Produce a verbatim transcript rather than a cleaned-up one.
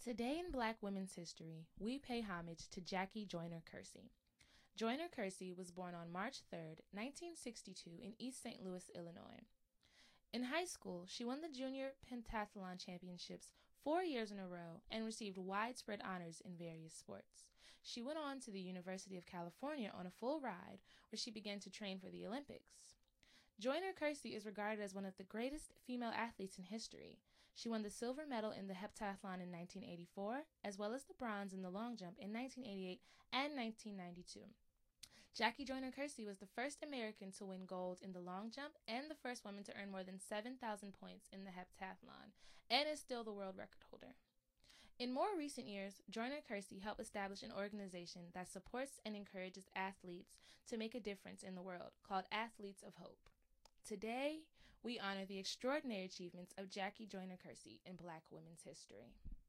Today in Black women's history, we pay homage to Jackie Joyner Kersee. Joyner Kersee was born on March third, nineteen sixty-two in East Saint Louis, Illinois. In high school, she won the Junior Pentathlon Championships four years in a row and received widespread honors in various sports. She went on to the University of California on a full ride, where she began to train for the Olympics. Joyner Kersee is regarded as one of the greatest female athletes in history. She won the silver medal in the heptathlon in nineteen eighty-four, as well as the bronze in the long jump in nineteen eighty-eight and nineteen ninety-two. Jackie Joyner Kersee was the first American to win gold in the long jump and the first woman to earn more than seven thousand points in the heptathlon, and is still the world record holder. In more recent years, Joyner Kersee helped establish an organization that supports and encourages athletes to make a difference in the world, called Athletes of Hope. Today, we honor the extraordinary achievements of Jackie Joyner Kersee in Black women's history.